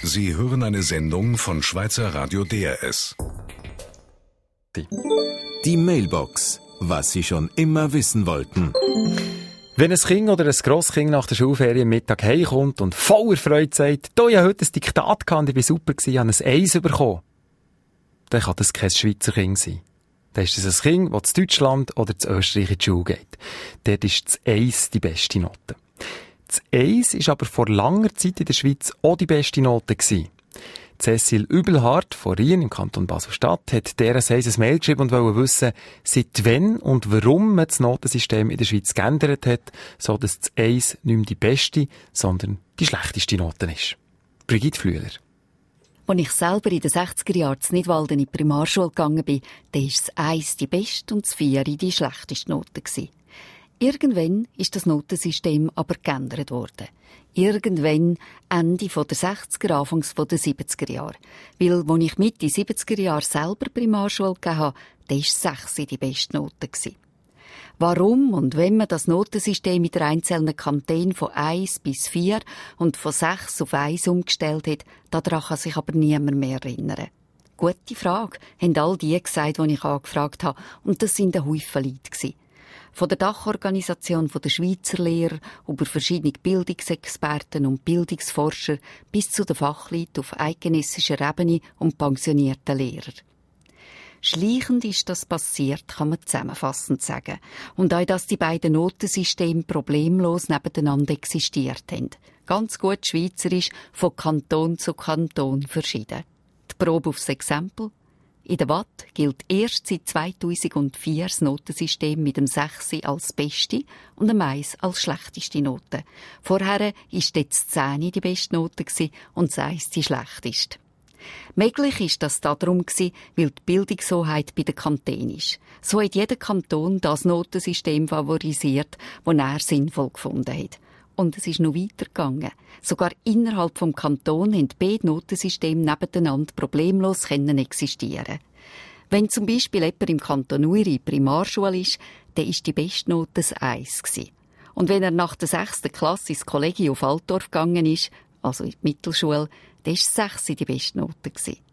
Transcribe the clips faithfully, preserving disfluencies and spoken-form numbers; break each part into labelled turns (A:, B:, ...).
A: Sie hören eine Sendung von Schweizer Radio D R S.
B: Die Mailbox. Was Sie schon immer wissen wollten.
C: Wenn ein Kind oder ein Grosskind nach der Schulferien Mittag heimkommt und voller Freude sagt, «Da, ich hatte heute ein Diktat gehabt und ich war super, ich habe ein Eis bekommen», dann kann das kein Schweizer Kind sein. Dann ist es ein Kind, das zu Deutschland oder zu Österreich in die Schule geht. Dort ist das Eis die beste Note. Das Eis war aber vor langer Zeit in der Schweiz auch die beste Note gewesen. Cecil Übelhardt von Rien im Kanton Basel-Stadt hat der ein Mail geschrieben und wollte wissen, seit wann und warum man das Notensystem in der Schweiz geändert hat, so dass das Eis nicht mehr die beste, sondern die schlechteste Note ist. Brigitte Flüeler.
D: Als ich selber in den sechziger Jahren in Nidwalden in die Primarschule gegangen bin, da war das Eis die beste und das Vier die schlechteste Note gewesen. Irgendwann ist das Notensystem aber geändert worden. Irgendwann Ende der sechziger, Anfangs der siebziger Jahre. Weil, als ich Mitte siebziger Jahre selber Primarschule gegeben habe, da war sechs die beste Note gewesen. Warum und wenn man das Notensystem mit der einzelnen Kanton von eins bis vier und von sechs auf eins umgestellt hat, daran kann sich aber niemand mehr erinnern. Gute Frage, haben all die gesagt, die ich angefragt habe. Und das waren ein Haufen Leute gewesen. Von der Dachorganisation der Schweizer Lehrer über verschiedene Bildungsexperten und Bildungsforscher bis zu den Fachleuten auf eidgenössischer Ebene und pensionierten Lehrer. Schleichend ist das passiert, kann man zusammenfassend sagen. Und auch, dass die beiden Notensysteme problemlos nebeneinander existiert haben. Ganz gut schweizerisch, von Kanton zu Kanton verschieden. Die Probe aufs Exempel. In der Watt gilt erst seit zweitausendvier das Notensystem mit dem sechs als beste und dem eins als schlechteste Note. Vorher war dort das zehn die beste Note und das eins die schlechteste. Möglich ist das darum, weil die Bildungshoheit bei den Kantonen ist. So hat jeder Kanton das Notensystem favorisiert, das er sinnvoll gefunden hat. Und es ist noch weitergegangen. Sogar innerhalb des Kantons haben beide Notensysteme nebeneinander problemlos existieren. Wenn zum Beispiel jemand im Kanton Uri in der Primarschule ist, dann war die beste Note das eins. Und wenn er nach der sechsten Klasse ins Kollegium auf Altdorf gegangen ist, also in die Mittelschule, dann war das sechs die beste Note.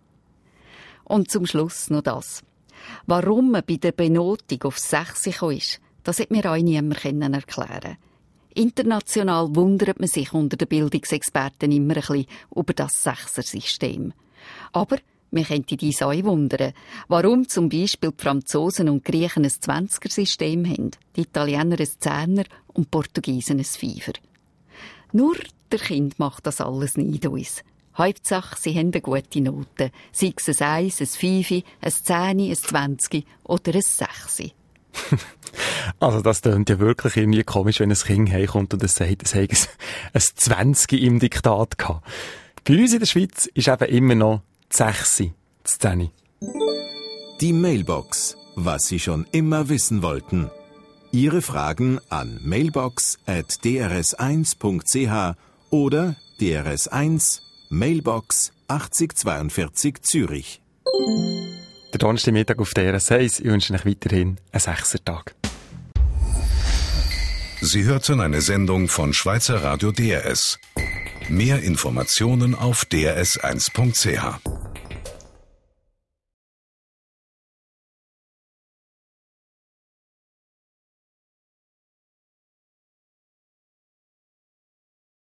D: Und zum Schluss noch das. Warum man bei der Benotung auf sechs gekommen ist, das hat mir auch niemand erklären können. International wundert man sich unter den Bildungsexperten immer ein bisschen über das Sechser-System. Aber man könnte dies auch wundern, warum zum Beispiel die Franzosen und die Griechen ein Zwanziger-System haben, die Italiener ein Zehner und die Portugiesen ein Fünfer. Nur der Kind macht das alles nicht uns. Hauptsache, sie haben eine gute Note. Sei es ein eins, ein fünf, ein zehn, ein zwanzig oder ein sechs.
C: Also das klingt ja wirklich irgendwie komisch, wenn ein Kind heimkommt und es sagt, es hätte ein zwanzig im Diktat gehabt. Bei uns in der Schweiz ist eben immer noch das sechs, das zehn.
B: Die Mailbox. Was Sie schon immer wissen wollten. Ihre Fragen an mailbox at d r s eins punkt c h oder D R S eins Mailbox achtzig zweiundvierzig Zürich.
C: Der Donnerstagmittag auf D R S eins. Ich wünsche euch weiterhin einen Sechsertag.
A: Sie hörten eine Sendung von Schweizer Radio D R S. Mehr Informationen auf d r s eins punkt c h.